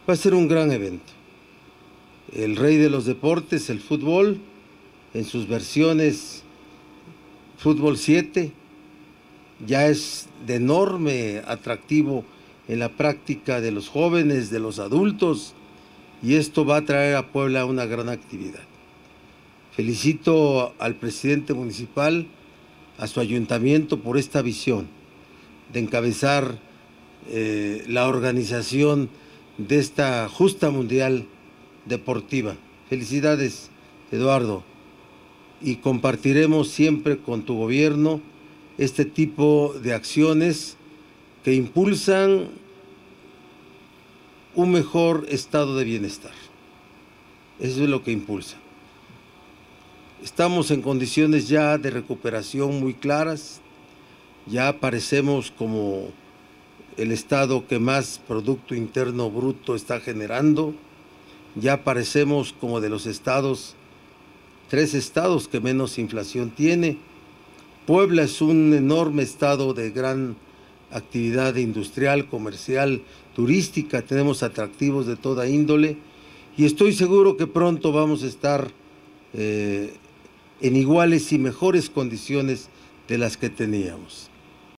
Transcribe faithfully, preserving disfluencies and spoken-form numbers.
Va a ser un gran evento. El rey de los deportes, el fútbol, en sus versiones fútbol siete, ya es de enorme atractivo en la práctica de los jóvenes, de los adultos, y esto va a traer a Puebla una gran actividad. Felicito al presidente municipal, a su ayuntamiento por esta visión de encabezar eh, la organización de esta justa mundial deportiva. Felicidades, Eduardo, y compartiremos siempre con tu gobierno este tipo de acciones que impulsan un mejor estado de bienestar. Eso es lo que impulsa. Estamos en condiciones ya de recuperación muy claras, ya aparecemos como el estado que más Producto Interno Bruto está generando, ya aparecemos como de los estados, tres estados que menos inflación tiene. Puebla es un enorme estado de gran actividad industrial, comercial, turística, tenemos atractivos de toda índole y estoy seguro que pronto vamos a estar eh, en iguales y mejores condiciones de las que teníamos.